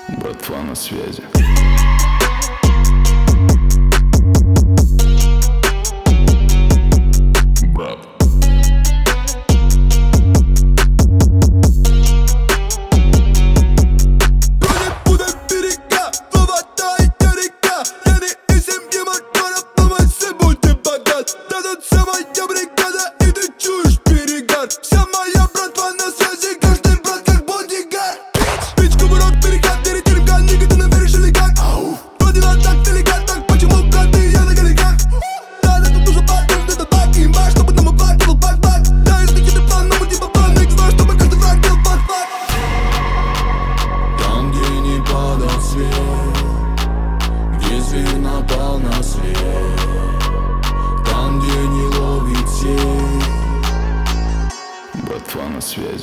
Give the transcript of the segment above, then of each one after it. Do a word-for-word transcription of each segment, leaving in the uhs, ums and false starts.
Братва на связи. Брат. Где зверь напал на свет, там, где не ловит сеть. Братва на связи.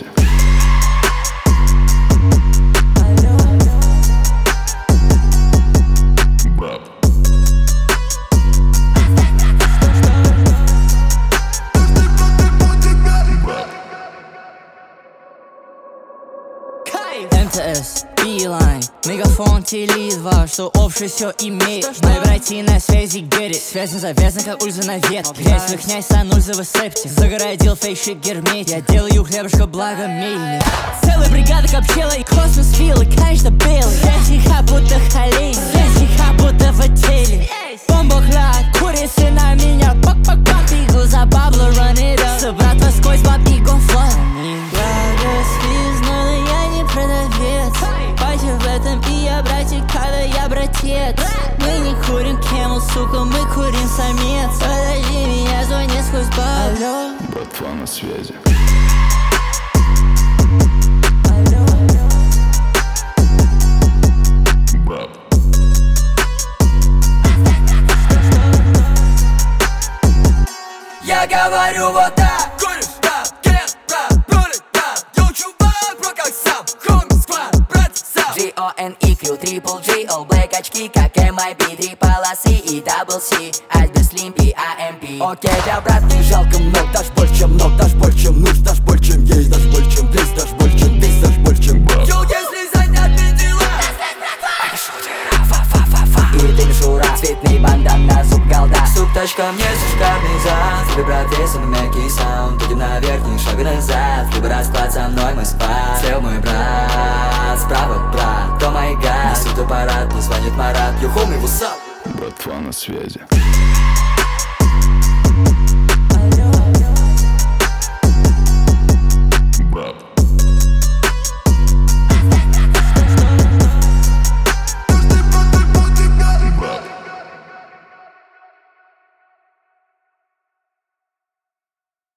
Брат. Брат. эм тэ эс, Билайн, Мегафон, Теле два, что общее все имеет. Мои братья на связи, get it. Связь не завязана, как ульза на ветке. Грязь, твой князь, санульза в септе. Загородил фейшик герметик. Я делаю хлебушка, благо мельник. Целая бригада, как пчела и космос виллы, конечно белый. Связь их будто холей, связь их будто в отеле. Бомбохлад, курицы на меня, пак-пак-пак. Бегу за бабло, run it up. Собратва сквозь баб и гонфлот. Благо связной, но я не продавец. Бачу в этом и я братик, когда я братец. Мы не курим Camel, сука, мы курим самец. Подожди, меня звонит сквозь бар. Алло. Братва на связи. Алло. Брат. Я говорю вот так. Говоришь, брат, get, брат, пролетар. Йоу, чувак, бро, как сам. Хонг, сквад, брат, сам. джи о эн и кью, Triple G, All Black очки, как эм ай би. Три полосы и дабл си, Альберт Слимпи, а эм пи. Окей, да, брат, не жалко много. Дашь больше, чем много, дашь больше, чем нужно. Дашь больше, чем есть, дашь больше, чем здесь. Дашь больше, чем здесь, дашь больше, чем брат. Йоу, если занят дела. И ты мишура, цветный бандан на зуб голда. Суп, тачка, мне шикарный зад. Тебе, брат, если на мягкий саунд. Будем на верхний, шаг назад. Либо расклад со мной, мой спад. Сел мой брат, справа брат. О май гад, несут аппарат, мне звонит Марат. Йо, хоми, what's up? Братва на связи.